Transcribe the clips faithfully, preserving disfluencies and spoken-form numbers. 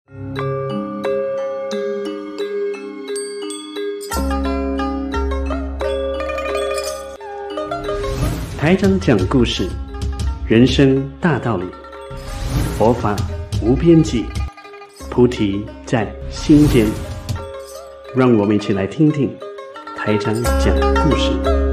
台长讲故事，人生大道理，佛法无边际，菩提在心间。让我们一起来听听台长讲故事。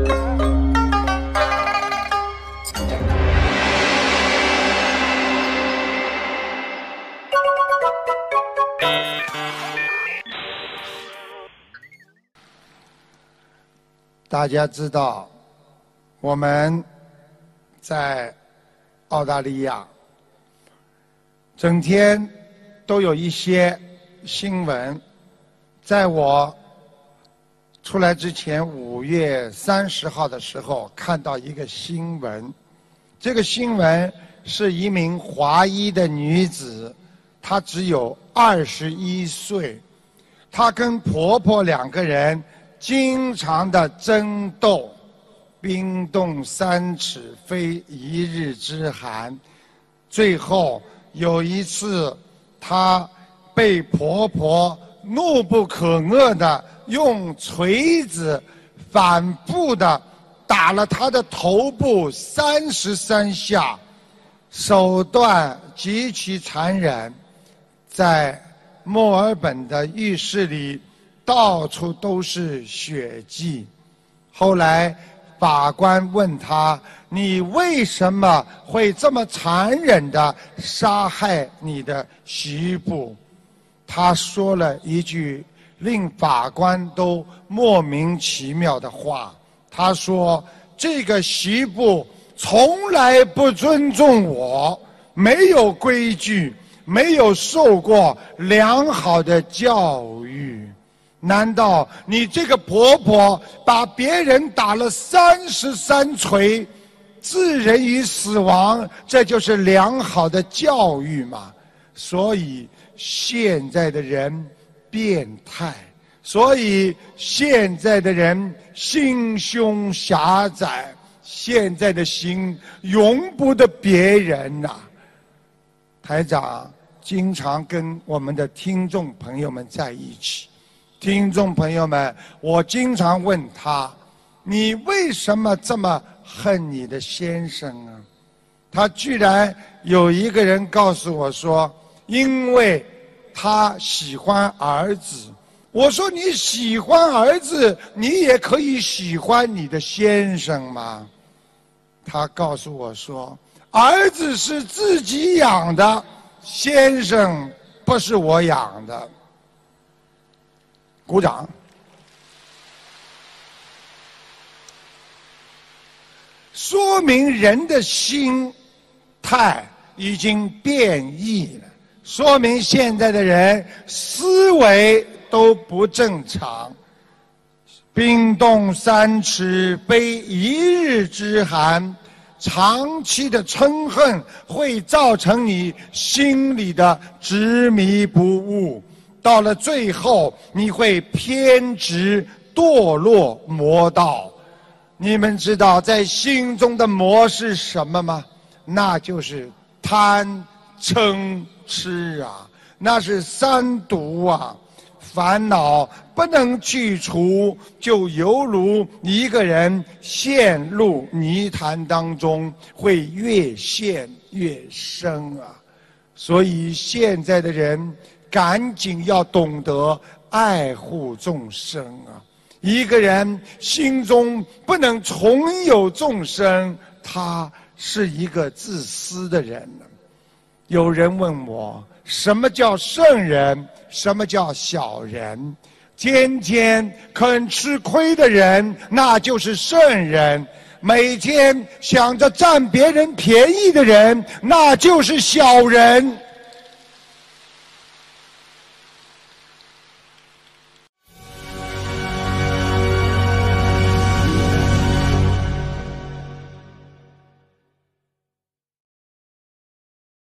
大家知道，我们在澳大利亚整天都有一些新闻。在我出来之前，五月三十号的时候看到一个新闻，这个新闻是一名华裔的女子，她只有二十一岁，她跟婆婆两个人经常的争斗，冰冻三尺非一日之寒。最后有一次，她被婆婆怒不可遏的用锤子反复的打了她的头部三十三下，手段极其残忍。在墨尔本的浴室里到处都是血迹。后来法官问他：你为什么会这么残忍地杀害你的媳妇？他说了一句令法官都莫名其妙的话，他说：这个媳妇从来不尊重我，没有规矩，没有受过良好的教育。难道你这个婆婆把别人打了三十三锤，置人于死亡，这就是良好的教育吗？所以现在的人变态，所以现在的人心胸狭窄，现在的心容不得别人呐、啊。台长经常跟我们的听众朋友们在一起，听众朋友们，我经常问他：你为什么这么恨你的先生啊？他居然有一个人告诉我说：因为他喜欢儿子。我说：你喜欢儿子，你也可以喜欢你的先生吗？他告诉我说：儿子是自己养的，先生不是我养的。鼓掌。说明人的心态已经变异了，说明现在的人思维都不正常。冰冻三尺非一日之寒，长期的嗔恨会造成你心里的执迷不悟，到了最后你会偏执堕落魔道。你们知道在心中的魔是什么吗？那就是贪嗔痴啊，那是三毒啊。烦恼不能去除，就犹如一个人陷入泥潭当中，会越陷越深啊。所以现在的人赶紧要懂得爱护众生啊。一个人心中不能重有众生，他是一个自私的人。有人问我，什么叫圣人，什么叫小人？天天肯吃亏的人，那就是圣人；每天想着占别人便宜的人，那就是小人。